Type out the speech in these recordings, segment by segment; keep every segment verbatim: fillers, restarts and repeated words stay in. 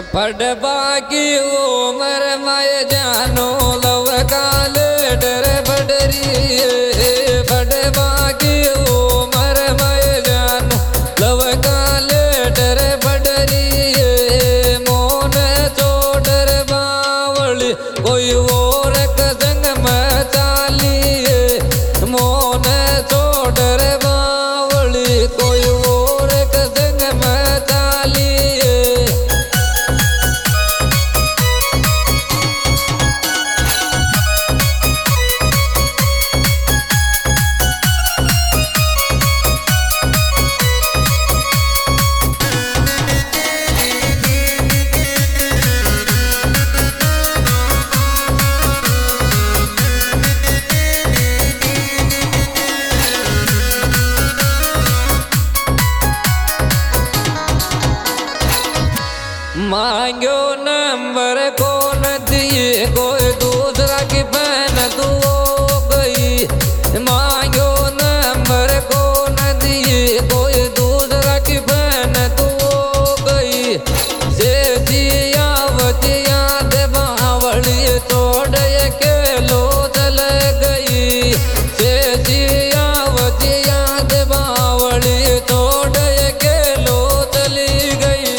पड़बा की उमर मैं जानो लव काले डर बडरी पड़बा की उमर मैं जानो लव काले डर बडरी मोन तो डर बावली कोई और संग में चाली मोन तो डर बावली कोई और संग में चाली मांगो नंबर कौन दिए कोई दूसरा की बहन तू हो गई मांगो नंबर कौन दिए कोई दूसरा की बहन तू हो गई से जिया वजिया दे बावली तोड़ के लो चल गई से जिया वजिया दे बावली तोड़ के लो चली गई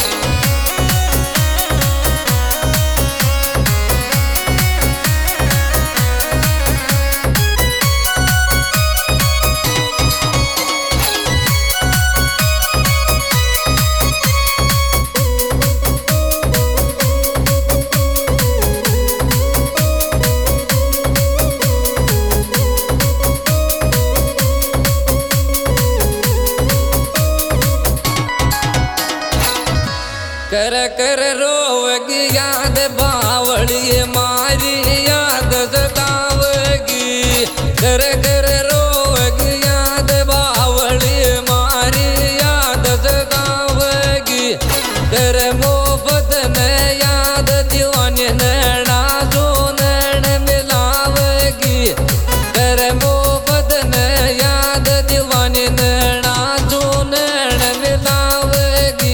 कर कर रोवगी याद बावली मारी याद सतावगी कर कर रोवगी याद बावली मारी याद सतावगी कर मोहब्बत में याद दीवानी नैना जो नैन मिलावगी कर मोहब्बत में याद दीवानी नैना जो नैन मिलावगी।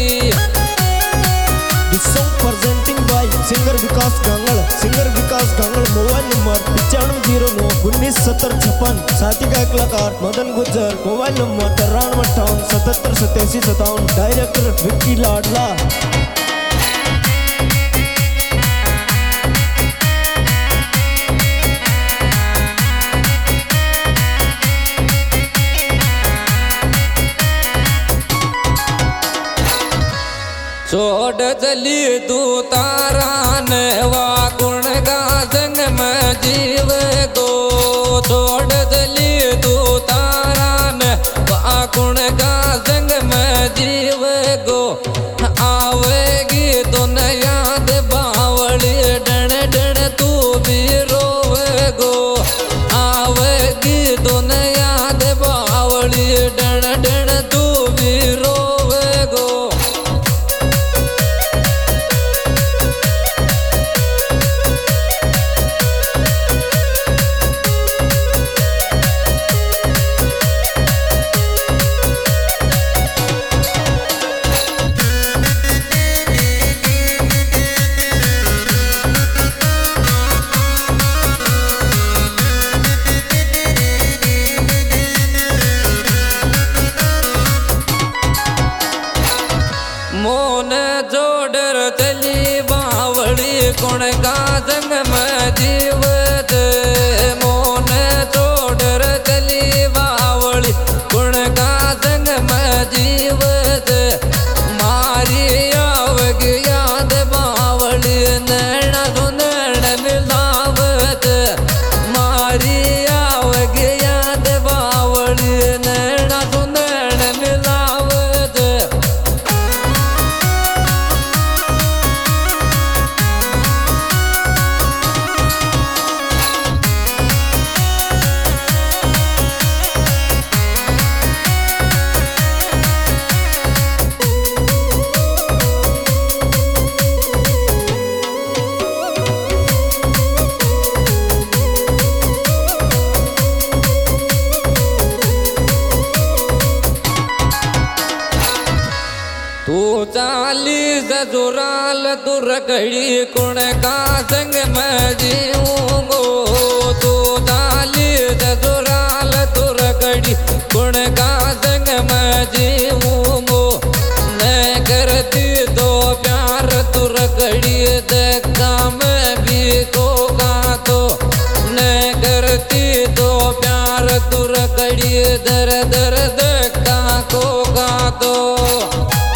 This song presenting by singer Vikas Gangal singer Vikas Gangal mobile number पचानवे जीरो नौ उन्नीस सत्तर छप्पन साथी का कलाकार मदन गुज्जर मोबाइल नंबर तिरानवे अट्ठावन सतहत्तर सतासी सतावन डायरेक्टर विक्की लाडला। छोड़ चली तू तारा नवा गुण का संग में जीव को छोड़ चली तू तारा नवा गुण का संग में जीव को आवेगी तो न याद बावली डण डण तू भी रोवे गो आवेगी तो न याद बावली डण डण तू भी रोवे गो। मोन जोडर चली बावड़ी कौन का संग में जीवत मोन जोडर चली बावड़ी कौन का संग में जीवत मारी आवगी याद बावड़ी नैना तो नैन मिलावत मारी आवगी याद बावड़ी नैना तो नैन मिलावत। तू चालीस जुराल तू रखड़ी कुण का संग में जीऊंगो तू डाली ससुराल तू रखड़ी कुण का संग में जीऊंगो मैं करती तो प्यार तू रखड़ी देखा मैं भी कोगा तो मैं करती तो प्यार तू रखड़ी दर दर देखा कोगा तो